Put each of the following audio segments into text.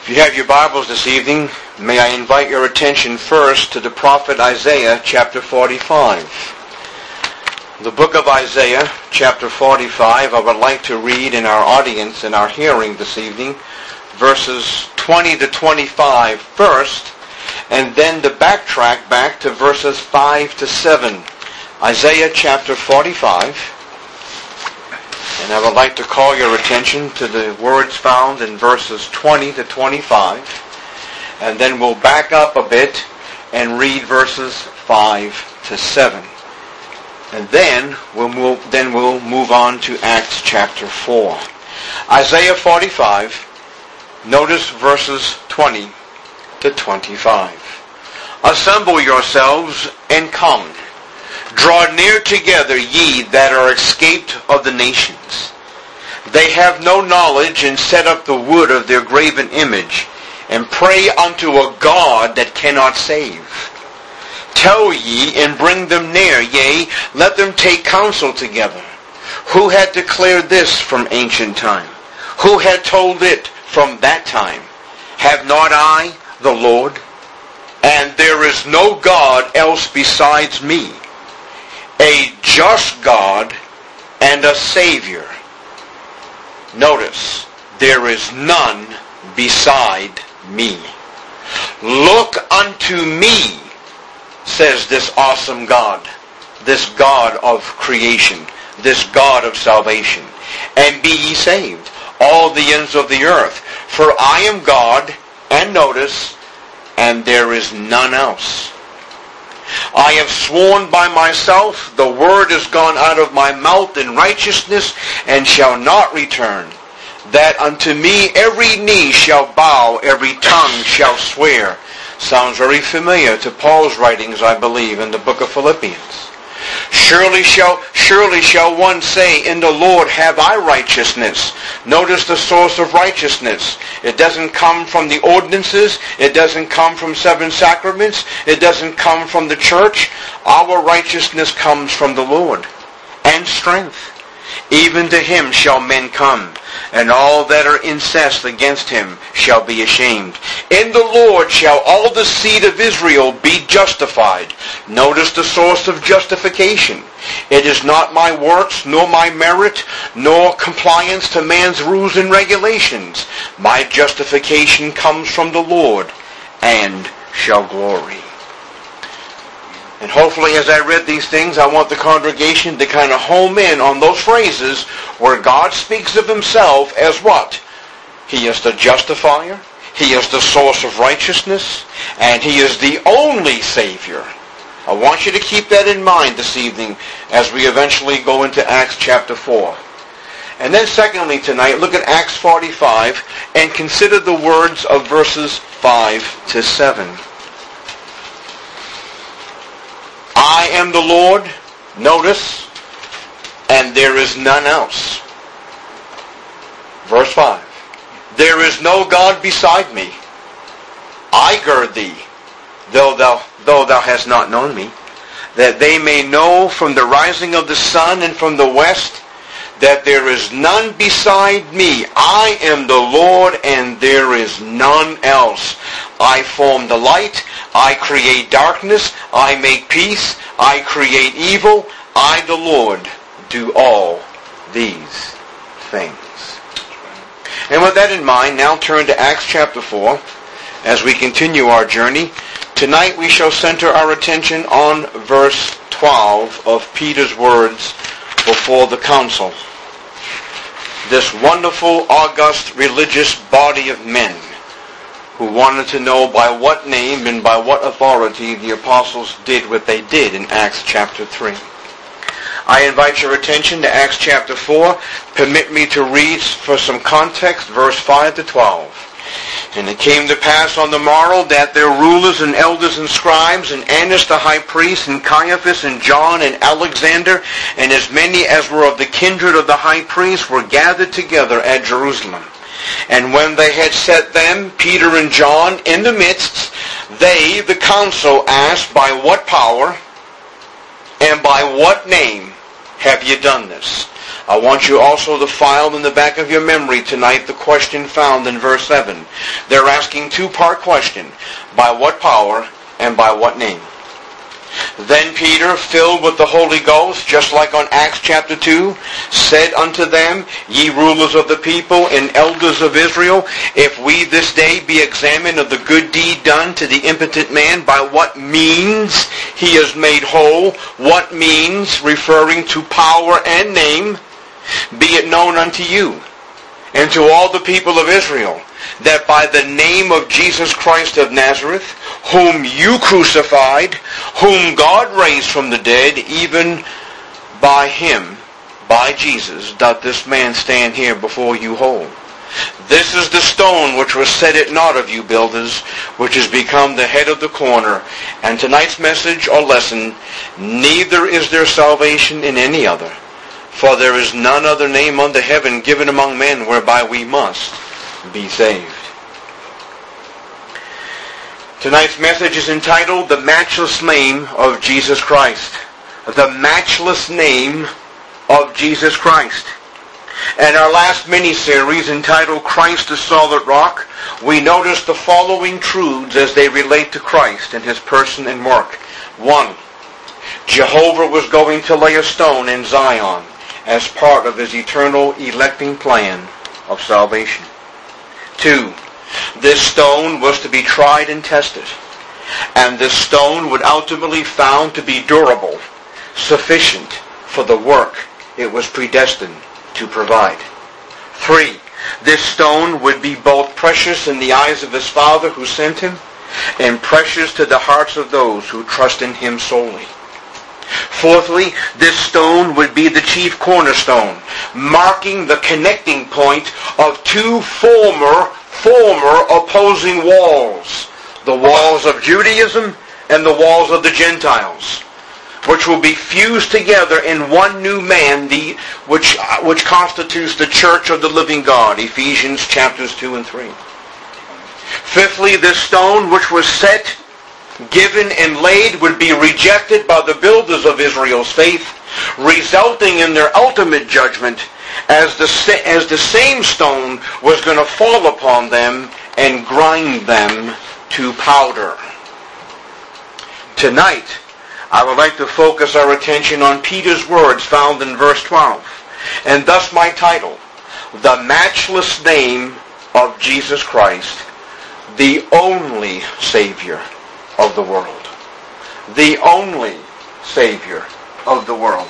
If you have your Bibles this evening, may I invite your attention first to the prophet Isaiah chapter 45. The book of Isaiah chapter 45, I would like to read in our audience, in our hearing this evening, verses 20 to 25 first, and then to backtrack back to verses 5 to 7. Isaiah chapter 45. And I would like to call your attention to the words found in verses 20 to 25. And then we'll back up a bit and read verses 5 to 7. And then we'll move on to Acts chapter 4. Isaiah 45, notice verses 20 to 25. Assemble yourselves and come. Draw near together, ye that are escaped of the nations. They have no knowledge, and set up the wood of their graven image, and pray unto a God that cannot save. Tell ye, and bring them near, yea, let them take counsel together. Who had declared this from ancient time? Who had told it from that time? Have not I, the Lord? And there is no God else besides me, a just God and a Savior. Notice, there is none beside me. Look unto me, says this awesome God, this God of creation, this God of salvation, and be ye saved, all the ends of the earth. For I am God, and notice, and there is none else. I have sworn by myself, the word is gone out of my mouth in righteousness, and shall not return, that unto me every knee shall bow, every tongue shall swear. Sounds very familiar to Paul's writings, I believe, in the book of Philippians. Surely shall one say, in the Lord have I righteousness. Notice the source of righteousness. It doesn't come from the ordinances. It doesn't come from 7 sacraments. It doesn't come from the church. Our righteousness comes from the Lord. And strength. Even to him shall men come, and all that are incensed against him shall be ashamed. In the Lord shall all the seed of Israel be justified. Notice the source of justification. It is not my works, nor my merit, nor compliance to man's rules and regulations. My justification comes from the Lord, and shall glory. And hopefully as I read these things, I want the congregation to kind of home in on those phrases where God speaks of himself as what? He is the justifier. He is the source of righteousness. And he is the only Savior. I want you to keep that in mind this evening as we eventually go into Acts chapter 4. And then secondly tonight, look at Acts 45 and consider the words of verses 5 to 7. I am the Lord, notice, and there is none else. Verse 5. There is no God beside me. I gird thee, though thou hast not known me, that they may know from the rising of the sun and from the west, that there is none beside me. I am the Lord, and there is none else. I form the light. I create darkness. I make peace. I create evil. I, the Lord, do all these things. And with that in mind, now turn to Acts chapter 4 as we continue our journey. Tonight we shall center our attention on verse 12 of Peter's words before the council. This wonderful, august, religious body of men who wanted to know by what name and by what authority the apostles did what they did in Acts chapter 3. I invite your attention to Acts chapter 4. Permit me to read for some context, verse 5 to 12. And it came to pass on the morrow that their rulers and elders and scribes, and Annas the high priest, and Caiaphas, and John, and Alexander, and as many as were of the kindred of the high priest, were gathered together at Jerusalem. And when they had set them, Peter and John, in the midst, they, the council, asked, by what power and by what name have ye done this? I want you also to file in the back of your memory tonight the question found in verse 7. They're asking two-part question. By what power and by what name? Then Peter, filled with the Holy Ghost, just like on Acts chapter 2, said unto them, Ye rulers of the people and elders of Israel, if we this day be examined of the good deed done to the impotent man, by what means he is made whole, what means, referring to power and name, be it known unto you and to all the people of Israel, that by the name of Jesus Christ of Nazareth, whom you crucified, whom God raised from the dead, even by him, by Jesus, doth this man stand here before you whole. This is the stone which was set at naught of you builders, which has become the head of the corner. And tonight's message or lesson, neither is there salvation in any other, for there is none other name under heaven given among men whereby we must be saved. Tonight's message is entitled, The Matchless Name of Jesus Christ. The matchless name of Jesus Christ. In our last mini-series entitled Christ the Solid Rock, we noticed the following truths as they relate to Christ and his person and work. 1. Jehovah was going to lay a stone in Zion as part of his eternal electing plan of salvation. 2. This stone was to be tried and tested, and this stone would ultimately be found to be durable, sufficient for the work it was predestined to provide. 3. This stone would be both precious in the eyes of his Father who sent him, and precious to the hearts of those who trust in him solely. 4thly, this stone would be the chief cornerstone, marking the connecting point of two former opposing walls, the walls of Judaism and the walls of the Gentiles, which will be fused together in one new man, which constitutes the church of the living God, Ephesians chapters 2 and 3. 5thly, this stone which was set, given, and laid would be rejected by the builders of Israel's faith, resulting in their ultimate judgment as the same stone was going to fall upon them and grind them to powder. Tonight, I would like to focus our attention on Peter's words found in verse 12, and thus my title, The Matchless Name of Jesus Christ, the only Savior of the world. The only Savior of the world.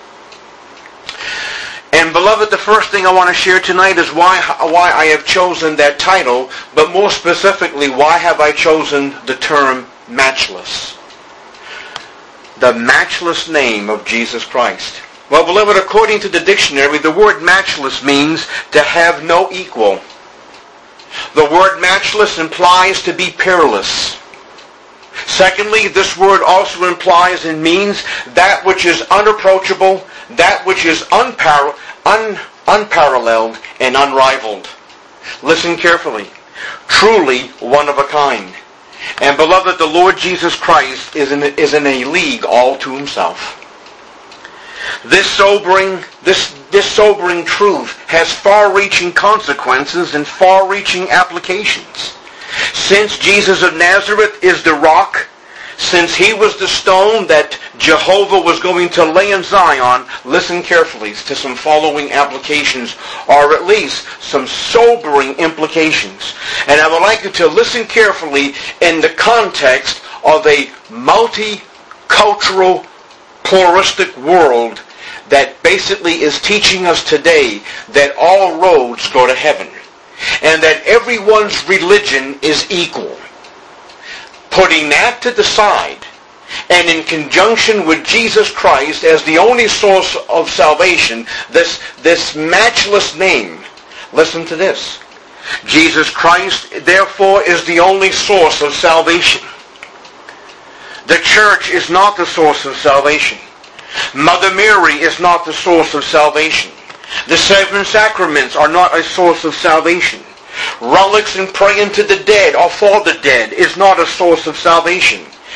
And beloved, the first thing I want to share tonight is why I have chosen that title, but more specifically, why have I chosen the term matchless? The matchless name of Jesus Christ. Well, beloved, according to the dictionary, the word matchless means to have no equal. The word matchless implies to be peerless. Secondly, this word also implies and means that which is unapproachable, that which is unparalleled and unrivaled. Listen carefully. Truly one of a kind. And beloved, the Lord Jesus Christ is in a league all to himself. This sobering truth has far-reaching consequences and far-reaching applications. Since Jesus of Nazareth is the rock, since he was the stone that Jehovah was going to lay in Zion, listen carefully to some following applications, or at least some sobering implications. And I would like you to listen carefully in the context of a multicultural, pluralistic world that basically is teaching us today that all roads go to heaven, and that everyone's religion is equal. Putting that to the side, and in conjunction with Jesus Christ as the only source of salvation, this matchless name, listen to this. Jesus Christ, therefore, is the only source of salvation. The church is not the source of salvation. Mother Mary is not the source of salvation. The seven sacraments are not a source of salvation. Relics and praying to the dead or for the dead is not a source of salvation.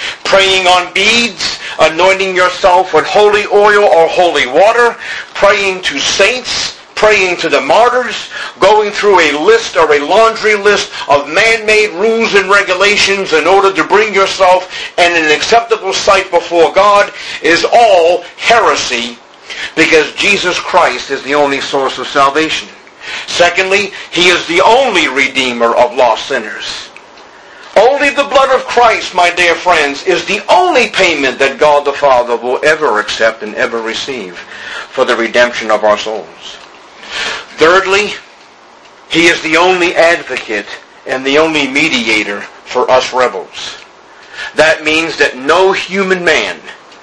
praying on beads, anointing yourself with holy oil or holy water, praying to saints, praying to the martyrs, going through a list or a laundry list of man-made rules and regulations in order to bring yourself in an acceptable sight before God is all heresy, because Jesus Christ is the only source of salvation. Secondly, he is the only redeemer of lost sinners. Only the blood of Christ, my dear friends, is the only payment that God the Father will ever accept and ever receive for the redemption of our souls. Thirdly, he is the only advocate and the only mediator for us rebels. That means that no human man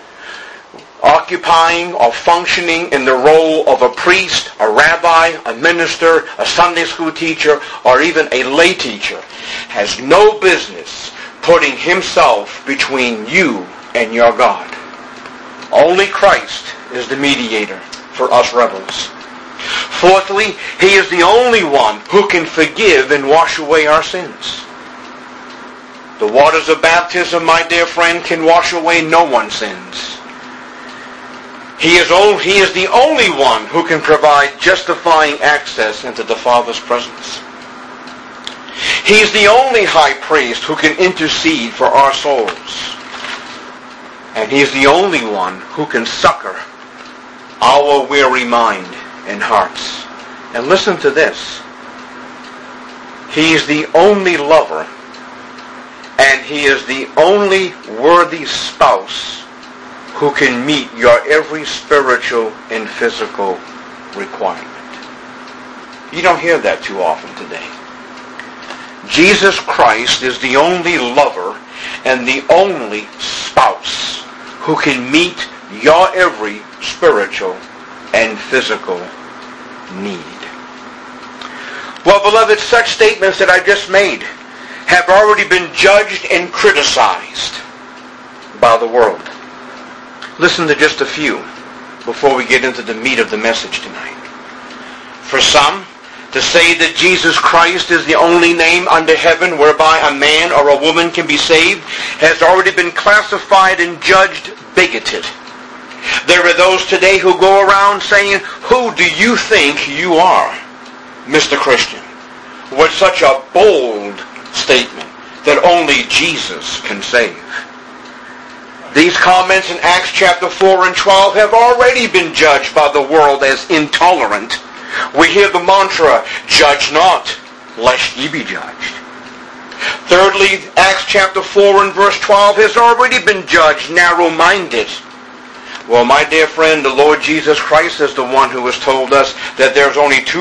occupying or functioning in the role of a priest, a rabbi, a minister, a Sunday school teacher, or even a lay teacher has no business putting himself between you and your God. Only Christ is the mediator for us rebels. Fourthly, he is the only one who can forgive and wash away our sins. The waters of baptism, my dear friend, can wash away no one's sins. He is the only one who can provide justifying access into the Father's presence. He is the only high priest who can intercede for our souls. And he is the only one who can succor our weary mind and hearts. And listen to this. He is the only lover, and he is the only worthy spouse who can meet your every spiritual and physical requirement. You don't hear that too often today. Jesus Christ is the only lover and the only spouse who can meet your every spiritual and physical need. Well, beloved, such statements that I just made have already been judged and criticized by the world. Listen to just a few before we get into the meat of the message tonight. For some, to say that Jesus Christ is the only name under heaven whereby a man or a woman can be saved has already been classified and judged bigoted. There are those today who go around saying, "Who do you think you are, Mr. Christian?" with such a bold statement that only Jesus can save. These comments in Acts chapter 4 and 12 have already been judged by the world as intolerant. We hear the mantra, "Judge not, lest ye be judged." Thirdly, Acts chapter 4 and verse 12 has already been judged narrow-minded. Well, my dear friend, the Lord Jesus Christ is the one who has told us that there's only two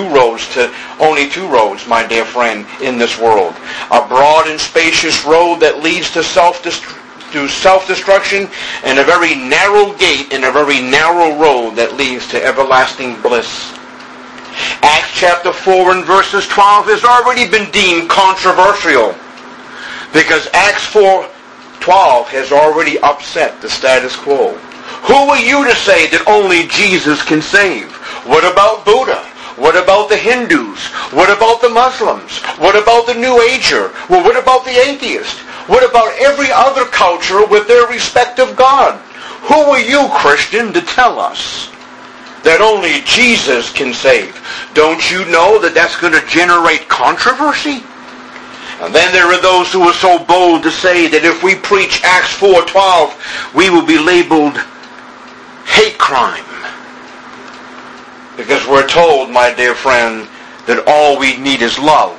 roads, my dear friend, in this world. A broad and spacious road that leads to self-destruction, and a very narrow gate and a very narrow road that leads to everlasting bliss. Acts chapter 4 and verses 12 has already been deemed controversial because Acts 4:12 has already upset the status quo. Who are you to say that only Jesus can save? What about Buddha? What about the Hindus? What about the Muslims? What about the New Ager? Well, what about the atheist? What about every other culture with their respective God? Who are you, Christian, to tell us that only Jesus can save? Don't you know that that's going to generate controversy? And then there are those who are so bold to say that if we preach Acts 4:12, we will be labeled hate crime. Because we're told, my dear friend, that all we need is love.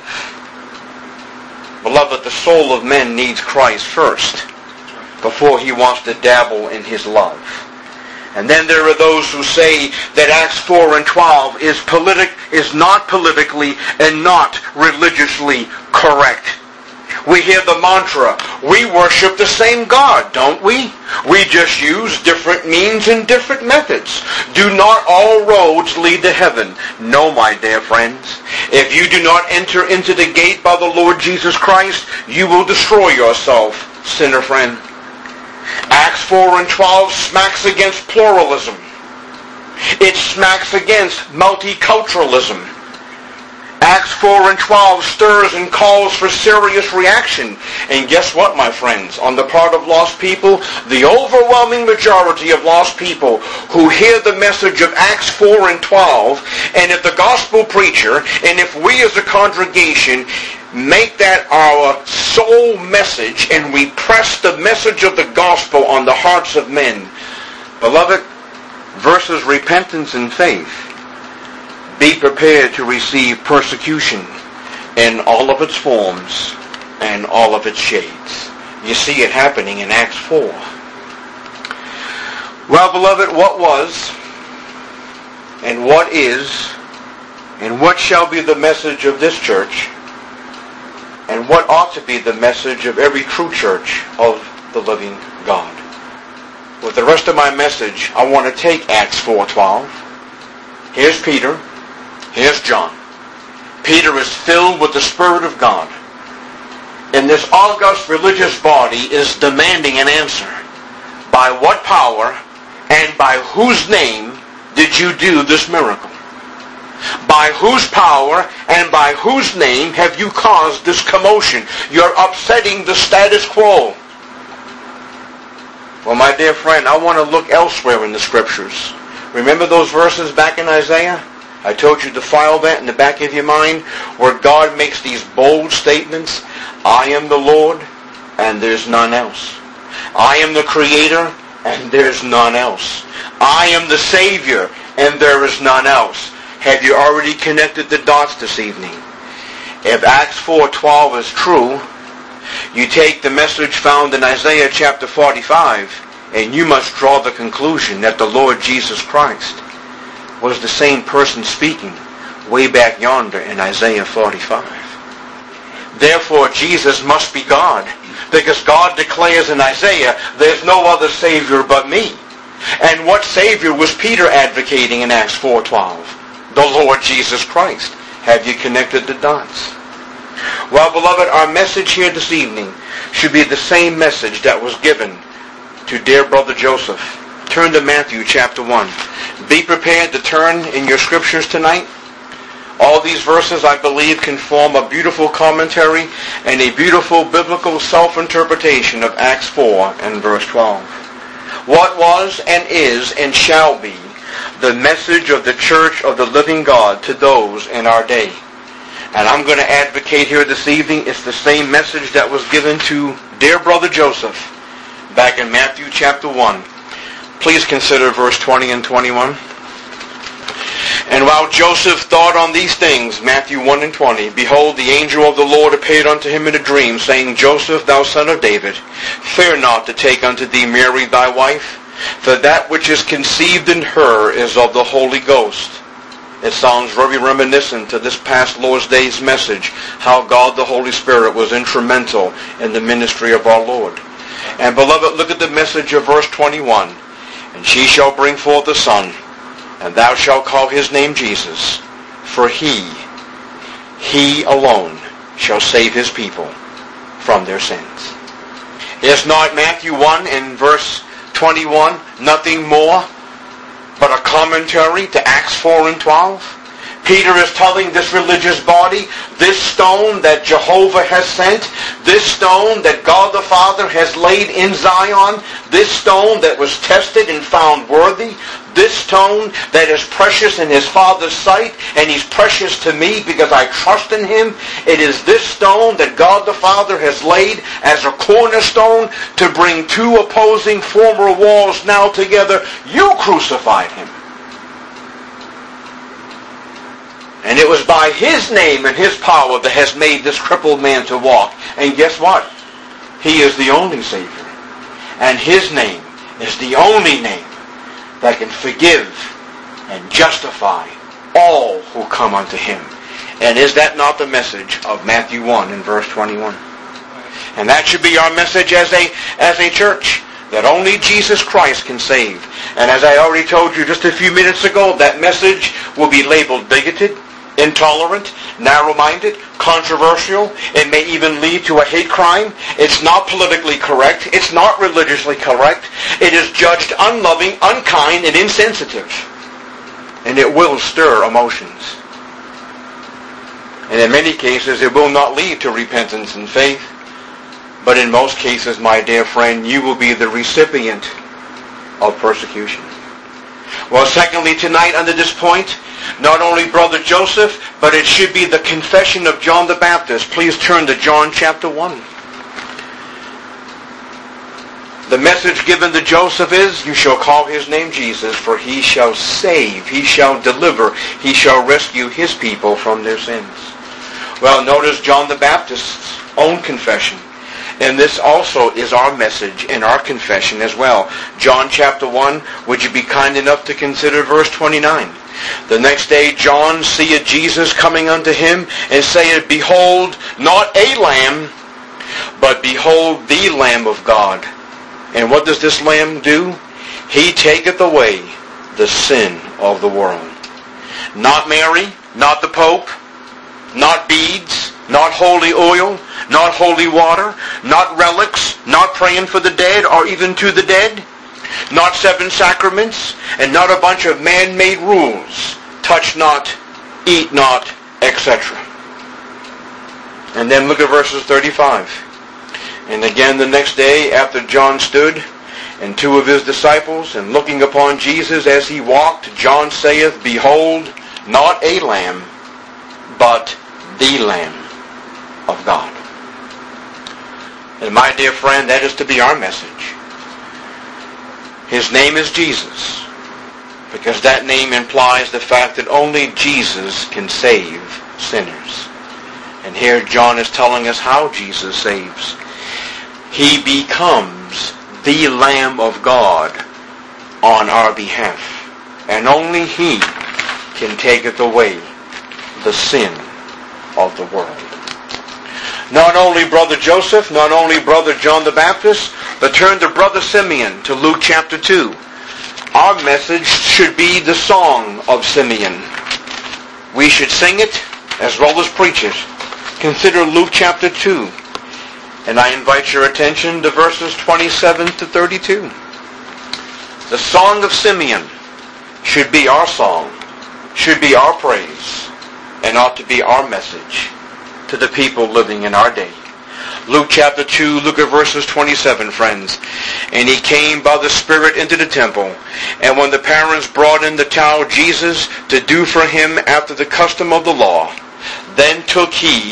Beloved, the soul of men needs Christ first before he wants to dabble in his love. And then there are those who say that Acts 4 and 12 is not politically and not religiously correct. We hear the mantra, we worship the same God, don't we? We just use different means and different methods. Do not all roads lead to heaven? No, my dear friends. If you do not enter into the gate by the Lord Jesus Christ, you will destroy yourself, sinner friend. Acts 4 and 12 smacks against pluralism. It smacks against multiculturalism. Acts 4 and 12 stirs and calls for serious reaction. And guess what, my friends? On the part of lost people, the overwhelming majority of lost people who hear the message of Acts 4 and 12, and if the gospel preacher, and if we as a congregation make that our sole message, and we press the message of the gospel on the hearts of men, beloved, versus repentance and faith, be prepared to receive persecution in all of its forms and all of its shades. You see it happening in Acts 4. Well, beloved, what was and what is and what shall be the message of this church, and what ought to be the message of every true church of the living God? With the rest of my message, I want to take Acts 4:12. Here's Peter. Here's John. Peter is filled with the Spirit of God. And this august religious body is demanding an answer. By what power and by whose name did you do this miracle? By whose power and by whose name have you caused this commotion? You're upsetting the status quo. Well, my dear friend, I want to look elsewhere in the Scriptures. Remember those verses back in Isaiah? I told you to file that in the back of your mind, where God makes these bold statements. I am the Lord, and there's none else. I am the Creator, and there's none else. I am the Savior, and there is none else. Have you already connected the dots this evening? If Acts 4:12 is true, you take the message found in Isaiah chapter 45, and you must draw the conclusion that the Lord Jesus Christ was the same person speaking way back yonder in Isaiah 45. Therefore, Jesus must be God, because God declares in Isaiah, there's no other Savior but me. And what Savior was Peter advocating in Acts 4:12? The Lord Jesus Christ. Have you connected the dots? Well, beloved, our message here this evening should be the same message that was given to dear brother Joseph. Turn to Matthew chapter 1. Be prepared to turn in your scriptures tonight. All these verses, I believe, can form a beautiful commentary and a beautiful biblical self-interpretation of Acts 4 and verse 12. What was and is and shall be the message of the church of the living God to those in our day. And I'm going to advocate here this evening, it's the same message that was given to dear brother Joseph back in Matthew chapter 1. Please consider verse 20 and 21. And while Joseph thought on these things, Matthew 1 and 20, behold, the angel of the Lord appeared unto him in a dream, saying, Joseph, thou son of David, fear not to take unto thee Mary thy wife, for that which is conceived in her is of the Holy Ghost. It sounds very reminiscent to this past Lord's Day's message, how God the Holy Spirit was instrumental in the ministry of our Lord. And beloved, look at the message of verse 21. And she shall bring forth a son, and thou shalt call his name Jesus, for he alone shall save his people from their sins. Is not Matthew 1 and verse 21 nothing more but a commentary to Acts 4 and 12? Peter is telling this religious body, this stone that Jehovah has sent, this stone that God the Father has laid in Zion, this stone that was tested and found worthy, this stone that is precious in his Father's sight, and he's precious to me because I trust in him. It is this stone that God the Father has laid as a cornerstone to bring two opposing former walls now together. You crucified him. And it was by his name and his power that has made this crippled man to walk. And guess what? He is the only Savior. And his name is the only name that can forgive and justify all who come unto him. And is that not the message of Matthew 1 and verse 21? And that should be our message as a church, that only Jesus Christ can save. And as I already told you just a few minutes ago, that message will be labeled bigoted, intolerant, narrow-minded, controversial. It may even lead to a hate crime. It's not politically correct. It's not religiously correct. It is judged unloving, unkind, and insensitive. And it will stir emotions. And in many cases, it will not lead to repentance and faith. But in most cases, my dear friend, you will be the recipient of persecution. Well, secondly, tonight under this point, not only Brother Joseph, but it should be the confession of John the Baptist. Please turn to John chapter 1. The message given to Joseph is, you shall call his name Jesus, for he shall save, he shall deliver, he shall rescue his people from their sins. Well, notice John the Baptist's own confession. And this also is our message and our confession as well. John chapter 1, would you be kind enough to consider verse 29? The next day John seeth Jesus coming unto him, and saith, Behold, not a lamb, but behold the Lamb of God. And what does this Lamb do? He taketh away the sin of the world. Not Mary, not the Pope, not beads, not holy oil, not holy water, not relics, not praying for the dead or even to the dead, not 7 sacraments, and not a bunch of man-made rules. Touch not, eat not, etc. And then look at verses 35. And again the next day after John stood, and 2 of his disciples, and looking upon Jesus as he walked, John saith, Behold, not a lamb, but the Lamb of God. And my dear friend, that is to be our message. His name is Jesus, because that name implies the fact that only Jesus can save sinners. And here John is telling us how Jesus saves. He becomes the Lamb of God on our behalf. And only He can taketh away the sin of the world. Not only Brother Joseph, not only Brother John the Baptist, but turn to Brother Simeon, to Luke chapter 2. Our message should be the song of Simeon. We should sing it as well as preach it. Consider Luke chapter 2. And I invite your attention to verses 27 to 32. The song of Simeon should be our song, should be our praise, and ought to be our message to the people living in our day. Luke chapter 2, look at verses 27, friends. And he came by the Spirit into the temple, and when the parents brought in the child Jesus to do for him after the custom of the law, then took he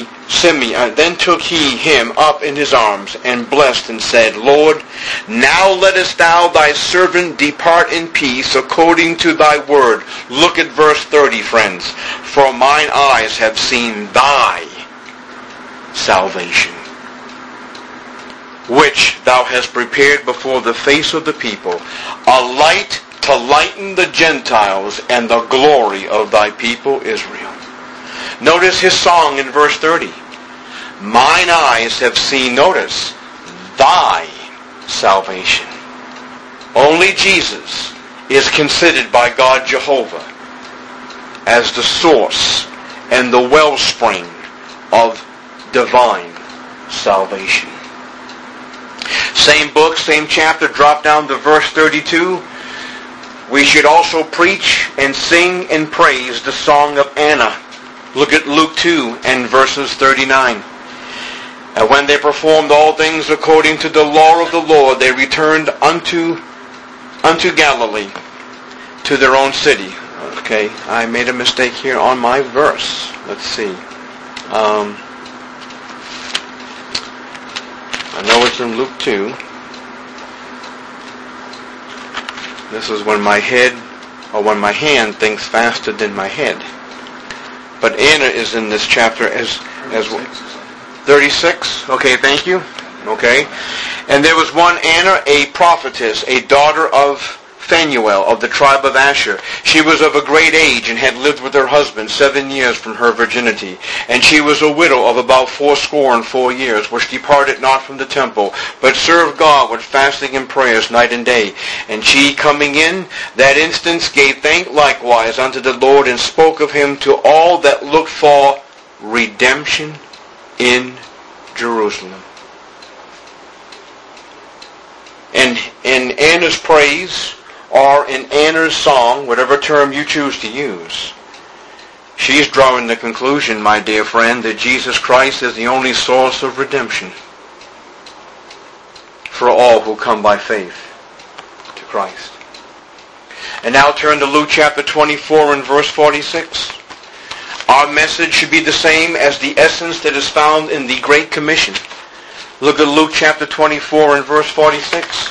him up in his arms, and blessed, and said, Lord, now lettest thou thy servant depart in peace according to thy word. Look at verse 30, friends. For mine eyes have seen thy salvation, which thou hast prepared before the face of the people, a light to lighten the Gentiles, and the glory of thy people Israel. Notice his song in verse 30. Mine eyes have seen, notice, thy salvation. Only Jesus is considered by God Jehovah as the source and the wellspring of divine salvation. Same book, same chapter, drop down to verse 32. We should also preach and sing and praise the song of Anna. Look at Luke 2 and verses 39. And when they performed all things according to the law of the Lord, they returned unto Galilee, to their own city. Okay, I made a mistake here on my verse. Let's see. I know it's in Luke 2. This is when my head, or when my hand thinks faster than my head. But Anna is in this chapter as well. 36? Okay, thank you. Okay. And there was one Anna, a prophetess, a daughter of Phanuel of the tribe of Asher. She was of a great age and had lived with her husband 7 years from her virginity. And she was a widow of about 84 years, which departed not from the temple, but served God with fasting and prayers night and day. And she, coming in that instance, gave thanks likewise unto the Lord, and spoke of him to all that looked for redemption in Jerusalem. And in Anna's praise, or in Anna's song, whatever term you choose to use, She's drawing the conclusion, my dear friend, that Jesus Christ is the only source of redemption for all who come by faith to Christ. And now turn to Luke chapter 24 and verse 46. Our message should be the same as the essence that is found in the Great Commission. Look at Luke chapter 24 and verse 46.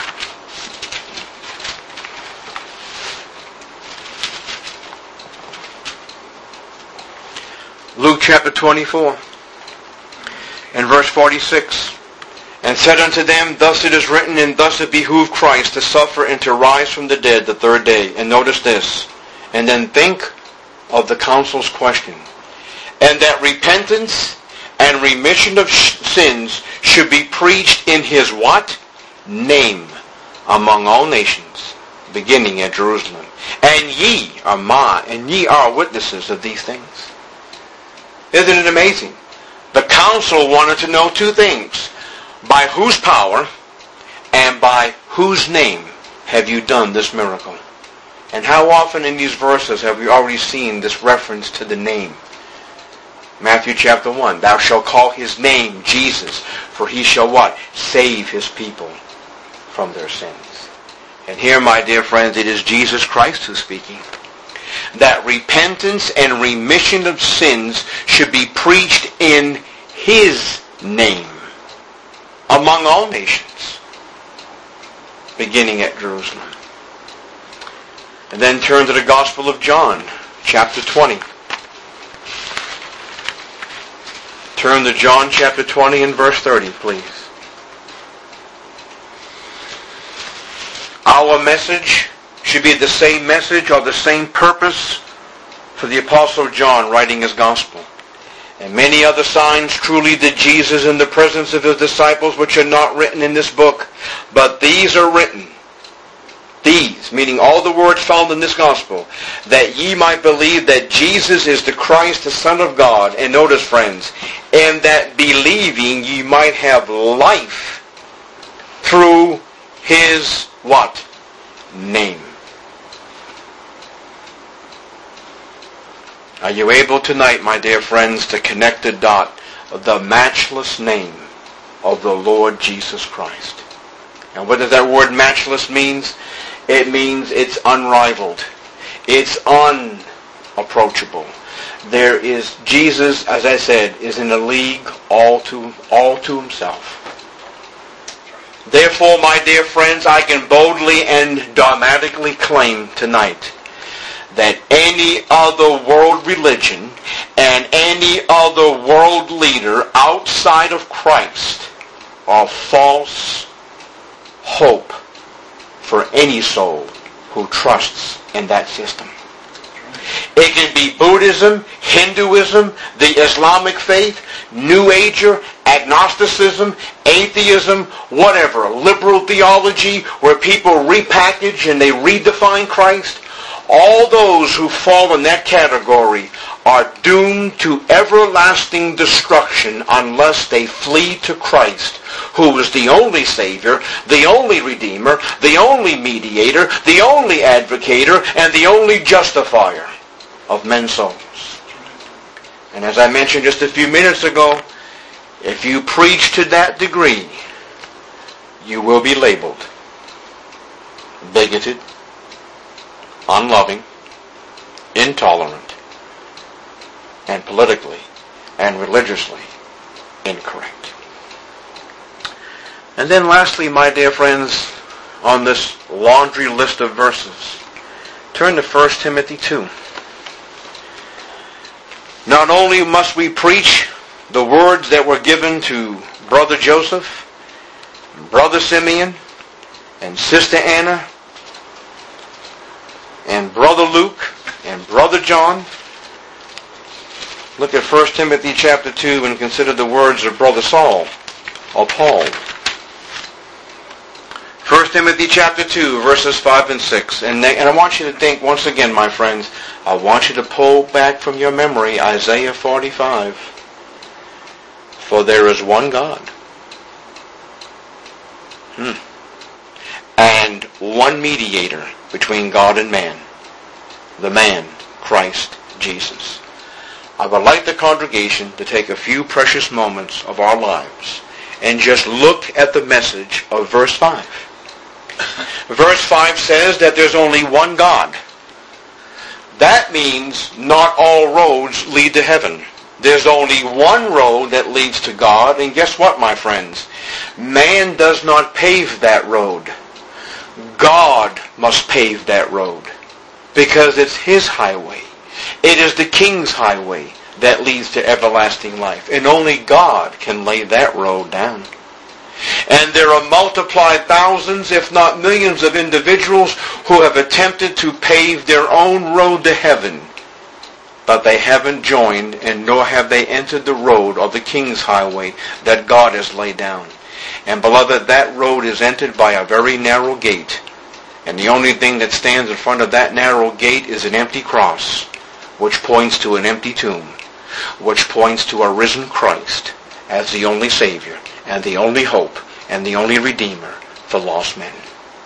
Luke chapter 24 and verse 46. And said unto them, thus it is written, and thus it behooved Christ to suffer and to rise from the dead the third day. And notice this. And then think of the council's question. And that repentance and remission of sins should be preached in his what? Name among all nations, beginning at Jerusalem. And ye are witnesses of these things. Isn't it amazing? The council wanted to know two things. By whose power and by whose name have you done this miracle? And how often in these verses have we already seen this reference to the name? Matthew chapter 1, thou shalt call his name Jesus, for he shall what? Save his people from their sins. And here, my dear friends, it is Jesus Christ who's speaking. That repentance and remission of sins should be preached in his name among all nations, beginning at Jerusalem. And then turn to the Gospel of John, chapter 20. Turn to John chapter 20 and verse 30, please. Our message should be the same message or the same purpose for the Apostle John writing his Gospel. And many other signs truly did Jesus in the presence of his disciples, which are not written in this book, but these are written. These, meaning all the words found in this Gospel, that ye might believe that Jesus is the Christ, the Son of God. And notice, friends, and that believing ye might have life through his what? Name. Are you able tonight, my dear friends, to connect the dot of the matchless name of the Lord Jesus Christ? And what does that word matchless means? It means it's unrivaled. It's unapproachable. There is, Jesus, as I said, is in a league all to himself. Therefore, my dear friends, I can boldly and dogmatically claim tonight that any other world religion and any other world leader outside of Christ are false hope for any soul who trusts in that system. It can be Buddhism, Hinduism, the Islamic faith, New Ager, agnosticism, atheism, whatever, liberal theology, where people repackage and they redefine Christ. All those who fall in that category are doomed to everlasting destruction unless they flee to Christ, who is the only Savior, the only Redeemer, the only Mediator, the only Advocator, and the only Justifier of men's souls. And as I mentioned just a few minutes ago, if you preach to that degree, you will be labeled bigoted, unloving, intolerant, and politically and religiously incorrect. And then lastly, my dear friends, on this laundry list of verses, turn to 1 Timothy 2. Not only must we preach the words that were given to Brother Joseph, Brother Simeon, and Sister Anna, and Brother Luke, and Brother John. Look at 1 Timothy chapter 2 and consider the words of Brother Saul, or Paul. 1 Timothy chapter 2, verses 5 and 6. And I want you to think, once again, my friends, I want you to pull back from your memory Isaiah 45. For there is one God. And one mediator between God and man. The man, Christ Jesus. I would like the congregation to take a few precious moments of our lives and just look at the message of verse 5. Verse 5 says that there's only one God. That means not all roads lead to heaven. There's only one road that leads to God, and guess what, my friends? Man does not pave that road. God must pave that road, because it's His highway. It is the King's highway that leads to everlasting life, and only God can lay that road down. And there are multiplied thousands, if not millions, of individuals who have attempted to pave their own road to heaven, but they haven't joined, and nor have they entered the road of the King's highway that God has laid down. And beloved, that road is entered by a very narrow gate. And the only thing that stands in front of that narrow gate is an empty cross, which points to an empty tomb, which points to a risen Christ as the only Savior and the only hope and the only Redeemer for lost men.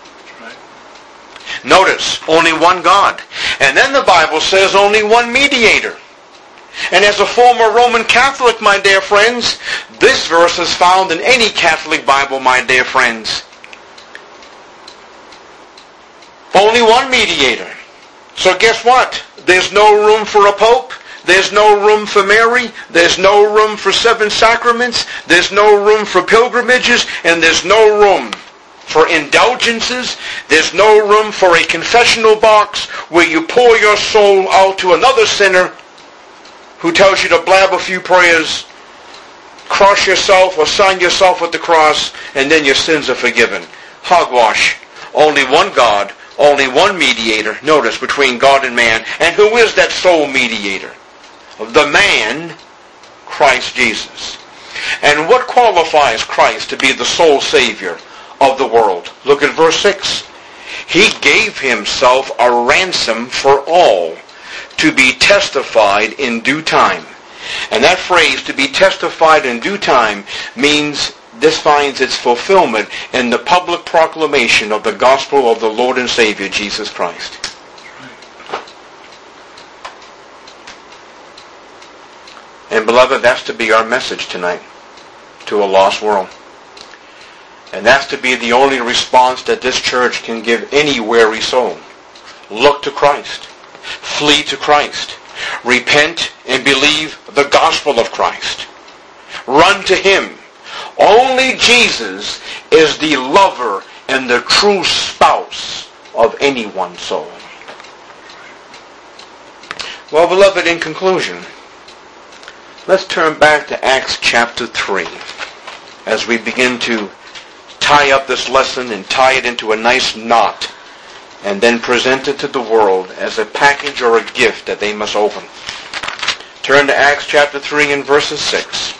Notice, only one God. And then the Bible says only one mediator. And as a former Roman Catholic, my dear friends, this verse is found in any Catholic Bible, my dear friends. Only one mediator. So guess what? There's no room for a pope. There's no room for Mary. There's no room for 7 sacraments. There's no room for pilgrimages. And there's no room for indulgences. There's no room for a confessional box where you pour your soul out to another sinner who tells you to blab a few prayers, cross yourself or sign yourself with the cross, and then your sins are forgiven. Hogwash. Only one God, only one mediator, notice, between God and man. And who is that sole mediator? The man, Christ Jesus. And what qualifies Christ to be the sole Savior of the world? Look at verse 6. He gave himself a ransom for all, to be testified in due time. And that phrase, to be testified in due time, means this finds its fulfillment in the public proclamation of the gospel of the Lord and Savior, Jesus Christ. And beloved, that's to be our message tonight to a lost world. And that's to be the only response that this church can give any weary soul. Look to Christ. Flee to Christ. Repent and believe the gospel of Christ. Run to Him. Only Jesus is the lover and the true spouse of anyone's soul. Well, beloved, in conclusion, let's turn back to Acts chapter 3 as we begin to tie up this lesson and tie it into a nice knot and then present it to the world as a package or a gift that they must open. Turn to Acts chapter 3 and verses 6.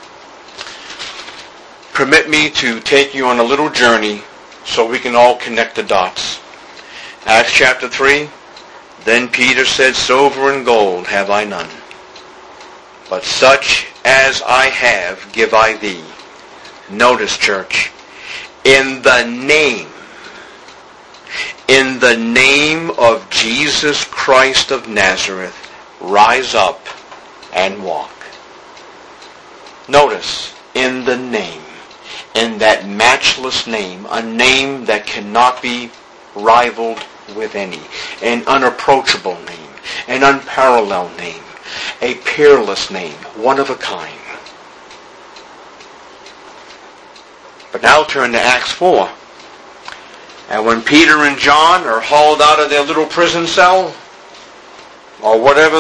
Permit me to take you on a little journey so we can all connect the dots. Acts chapter 3, Then Peter said, Silver and gold have I none, but such as I have give I thee. Notice, church, in the name of Jesus Christ of Nazareth, rise up and walk. Notice, in the name, in that matchless name, a name that cannot be rivaled with any, an unapproachable name, an unparalleled name, a peerless name, one of a kind. But now turn to Acts 4. And when Peter and John are hauled out of their little prison cell, or wherever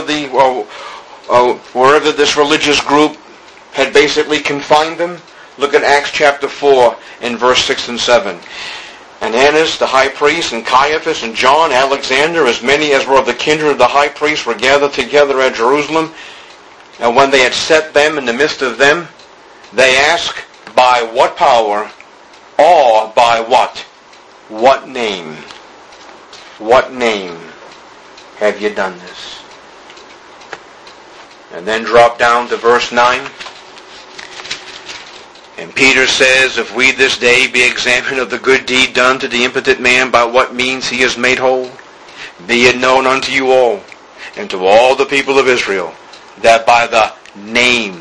this religious group had basically confined them, look at Acts chapter 4 and verse 6 and 7. And Annas the high priest, and Caiaphas, and John, Alexander, as many as were of the kindred of the high priest, were gathered together at Jerusalem. And when they had set them in the midst of them, they asked, by what power, or by what? What name? What name have you done this? And then drop down to verse 9. And Peter says, if we this day be examined of the good deed done to the impotent man, by what means he is made whole, be it known unto you all, and to all the people of Israel, that by the name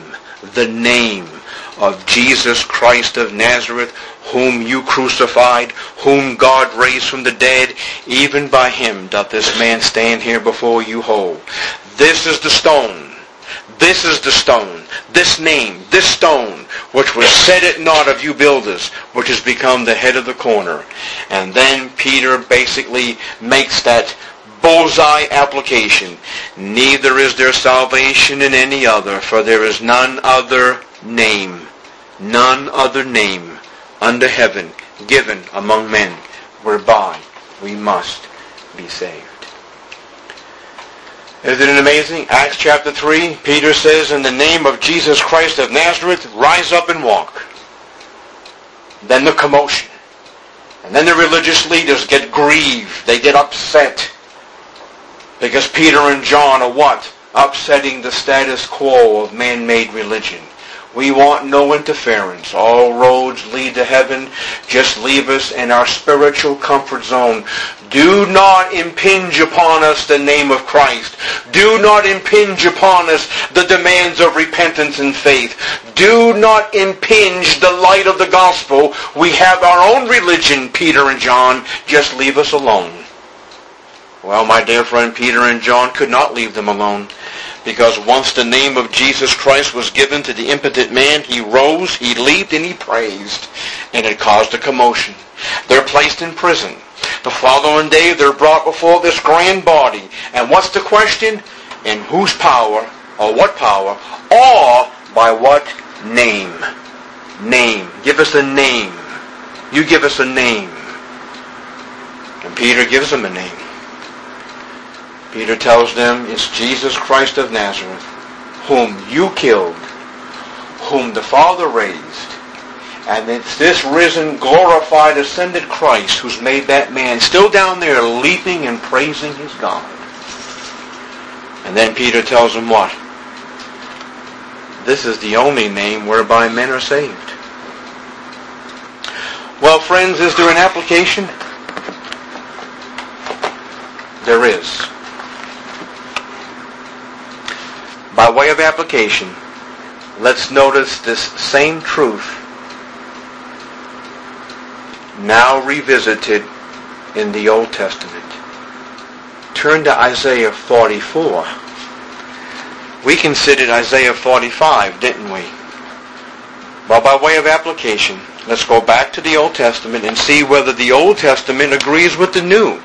of Jesus Christ of Nazareth, whom you crucified, whom God raised from the dead, even by him doth this man stand here before you whole. This is the stone. This is the stone. This name, this stone, which was set at naught of you builders, which has become the head of the corner. And then Peter basically makes that bullseye application. Neither is there salvation in any other, for there is none other name under heaven given among men whereby we must be saved. Isn't it amazing? Acts chapter 3, Peter says, in the name of Jesus Christ of Nazareth, rise up and walk. Then the commotion. And then the religious leaders get grieved. They get upset. Because Peter and John are what? Upsetting the status quo of man-made religion. We want no interference. All roads lead to heaven. Just leave us in our spiritual comfort zone. Do not impinge upon us the name of Christ. Do not impinge upon us the demands of repentance and faith. Do not impinge the light of the gospel. We have our own religion, Peter and John. Just leave us alone. Well, my dear friend, Peter and John could not leave them alone. Because once the name of Jesus Christ was given to the impotent man, he rose, he leaped, and he praised. And it caused a commotion. They're placed in prison. The following day, they're brought before this grand body. And what's the question? In whose power, or what power, or by what name? Name. Give us a name. You give us a name. And Peter gives them a name. Peter tells them it's Jesus Christ of Nazareth, whom you killed, whom the Father raised. And it's this risen, glorified, ascended Christ who's made that man still down there leaping and praising his God. And then Peter tells them what? This is the only name whereby men are saved. Well, friends, is there an application? There is. By way of application, let's notice this same truth now revisited in the Old Testament. Turn to Isaiah 44. We considered Isaiah 45, didn't we? But by way of application, let's go back to the Old Testament and see whether the Old Testament agrees with the New.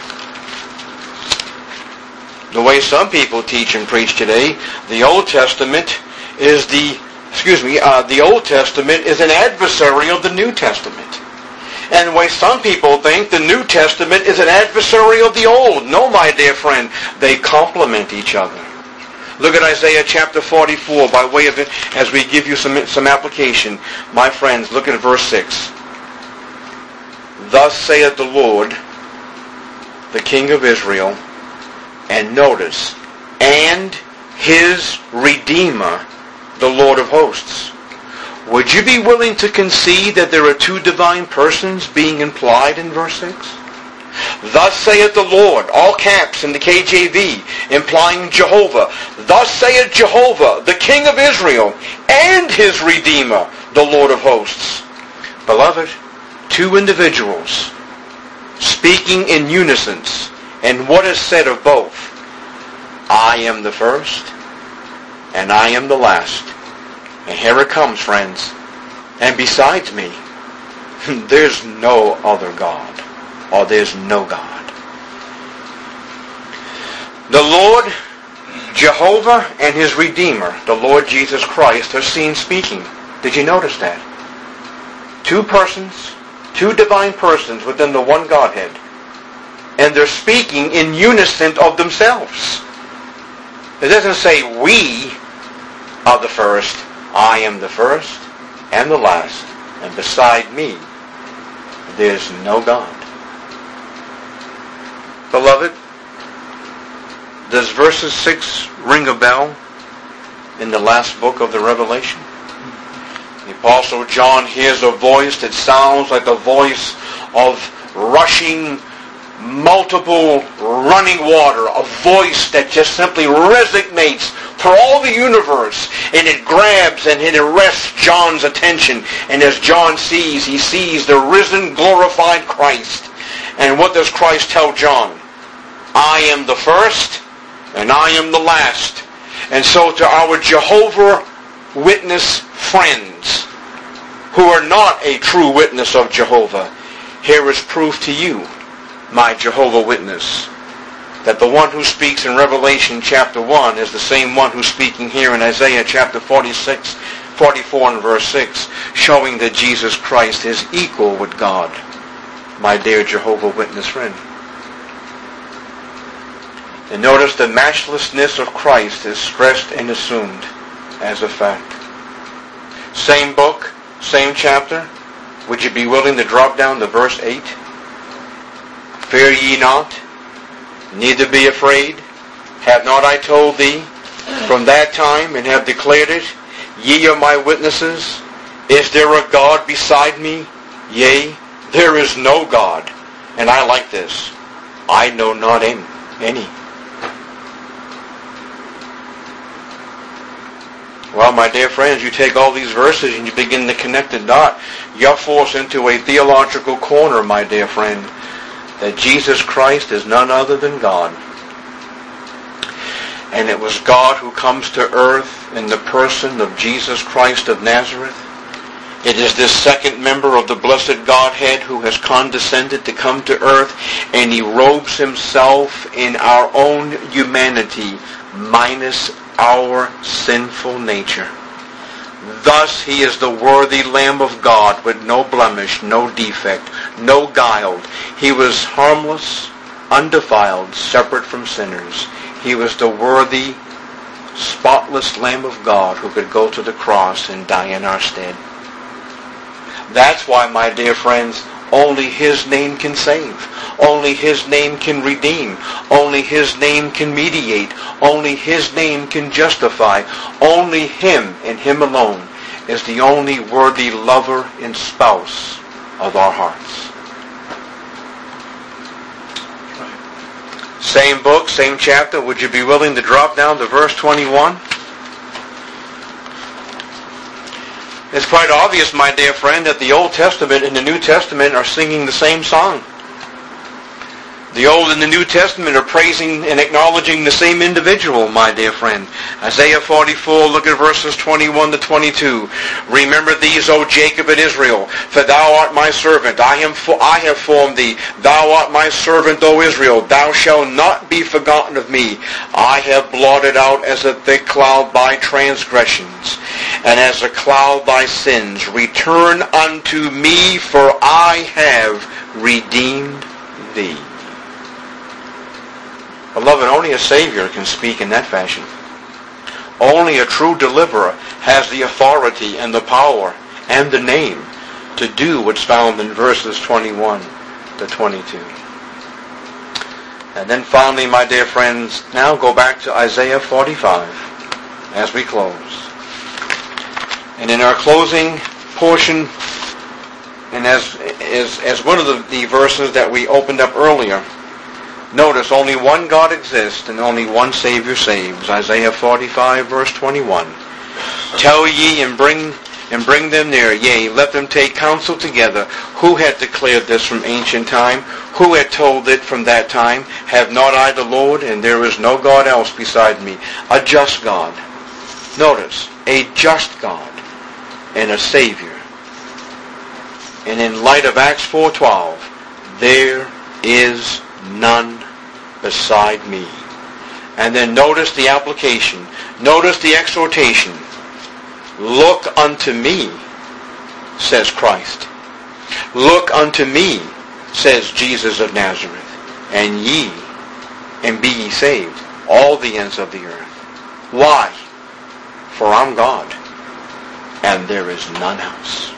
The way some people teach and preach today, the Old Testament is the Old Testament is an adversary of the New Testament. And the way some people think the New Testament is an adversary of the Old. No, my dear friend, they complement each other. Look at Isaiah chapter 44 by way of it as we give you some application. My friends, look at verse 6. Thus saith the Lord, the King of Israel, and notice, and his Redeemer, the Lord of hosts. Would you be willing to concede that there are two divine persons being implied in verse 6? Thus saith the Lord, all caps in the KJV, implying Jehovah. Thus saith Jehovah, the King of Israel, and his Redeemer, the Lord of hosts. Beloved, two individuals speaking in unison. And what is said of both? I am the first, and I am the last. And here it comes, friends. And besides me, there's no other God, or there's no God. The Lord, Jehovah, and his Redeemer, the Lord Jesus Christ, are seen speaking. Did you notice that? Two persons, two divine persons within the one Godhead. And they're speaking in unison of themselves. It doesn't say we are the first, I am the first and the last, and beside me there's no God. Beloved, does verses 6 ring a bell in the last book of the Revelation? The Apostle John hears a voice that sounds like the voice of rushing multiple running water, a voice that just simply resonates for all the universe, and it grabs and it arrests John's attention. And as John sees, he sees the risen, glorified Christ. And what does Christ tell John? I am the first, and I am the last. And so to our Jehovah Witness friends who are not a true witness of Jehovah, here is proof to you, my Jehovah Witness, that the one who speaks in Revelation chapter 1 is the same one who's speaking here in Isaiah chapter 44 and verse 6, showing that Jesus Christ is equal with God, my dear Jehovah Witness friend. And notice the matchlessness of Christ is stressed and assumed as a fact. Same book, same chapter. Would you be willing to drop down to verse 8? Fear ye not, neither be afraid. Have not I told thee from that time, and have declared it? Ye are my witnesses. Is there a God beside me? Yea, there is no God. And I like this. I know not any. Well, my dear friends, you take all these verses and you begin to connect the dot. You're forced into a theological corner, my dear friend, that Jesus Christ is none other than God. And it was God who comes to earth in the person of Jesus Christ of Nazareth. It is this second member of the blessed Godhead who has condescended to come to earth, and he robes himself in our own humanity, minus our sinful nature. Thus he is the worthy Lamb of God with no blemish, no defect, no guile. He was harmless, undefiled, separate from sinners. He was the worthy, spotless Lamb of God who could go to the cross and die in our stead. That's why, my dear friends, only his name can save. Only his name can redeem. Only his name can mediate. Only his name can justify. Only him and him alone is the only worthy lover and spouse of our hearts. Same book, same chapter. Would you be willing to drop down to verse 21? It's quite obvious, my dear friend, that the Old Testament and the New Testament are singing the same song. The Old and the New Testament are praising and acknowledging the same individual, my dear friend. Isaiah 44, look at verses 21 to 22. Remember these, O Jacob and Israel, for thou art my servant. I have formed thee. Thou art my servant, O Israel. Thou shalt not be forgotten of me. I have blotted out as a thick cloud thy transgressions, and as a cloud thy sins. Return unto me, for I have redeemed thee. Beloved, only a Savior can speak in that fashion. Only a true deliverer has the authority and the power and the name to do what's found in verses 21 to 22. And then finally, my dear friends, now go back to Isaiah 45 as we close. And in our closing portion, and as one of the verses that we opened up earlier, notice only one God exists and only one Savior saves. Isaiah 45 verse 21. Tell ye and bring them near. Yea, let them take counsel together. Who had declared this from ancient time? Who had told it from that time? Have not I the Lord, and there is no God else beside me? A just God. Notice, a just God and a Savior. And in light of Acts 4:12, there is none beside me. And then notice the application. Notice the exhortation. Look unto me, says Christ. Look unto me, says Jesus of Nazareth. And be ye saved, all the ends of the earth. Why? For I'm God, and there is none else.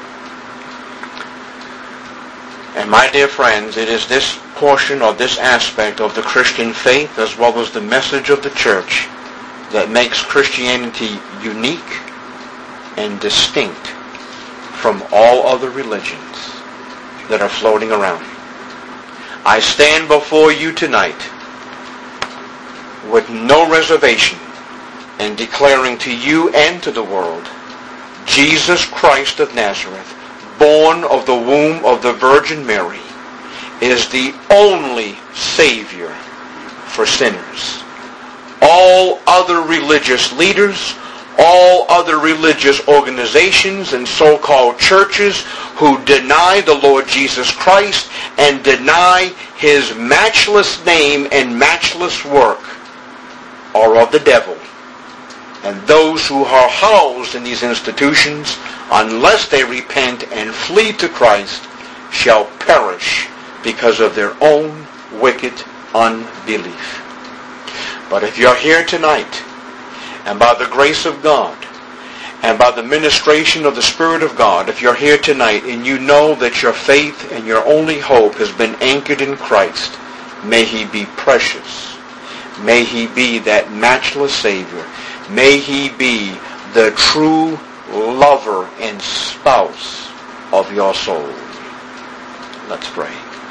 And my dear friends, it is this portion or this aspect of the Christian faith as well as the message of the church that makes Christianity unique and distinct from all other religions that are floating around. I stand before you tonight with no reservation and declaring to you and to the world, Jesus Christ of Nazareth, born of the womb of the Virgin Mary, is the only Savior for sinners. All other religious leaders, all other religious organizations and so-called churches who deny the Lord Jesus Christ and deny his matchless name and matchless work are of the devil. And those who are housed in these institutions, unless they repent and flee to Christ, shall perish because of their own wicked unbelief. But if you're here tonight, and by the grace of God, and by the ministration of the Spirit of God, if you're here tonight and you know that your faith and your only hope has been anchored in Christ, may he be precious. May he be that matchless Savior. May he be the true lover and spouse of your soul. Let's pray.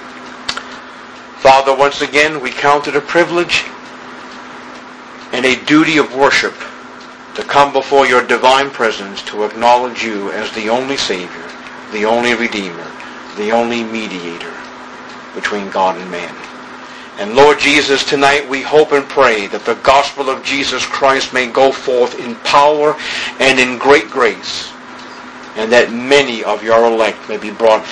Father, once again, we count it a privilege and a duty of worship to come before your divine presence to acknowledge you as the only Savior, the only Redeemer, the only mediator between God and man. And Lord Jesus, tonight we hope and pray that the gospel of Jesus Christ may go forth in power and in great grace, and that many of your elect may be brought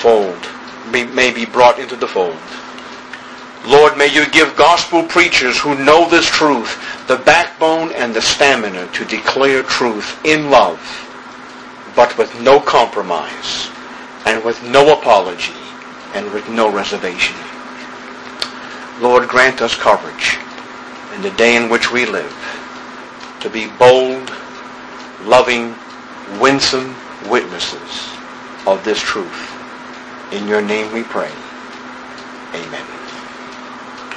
into the fold. Lord, may you give gospel preachers who know this truth the backbone and the stamina to declare truth in love, but with no compromise, and with no apology, and with no reservation. Lord, grant us courage in the day in which we live to be bold, loving, winsome witnesses of this truth. In your name we pray. Amen.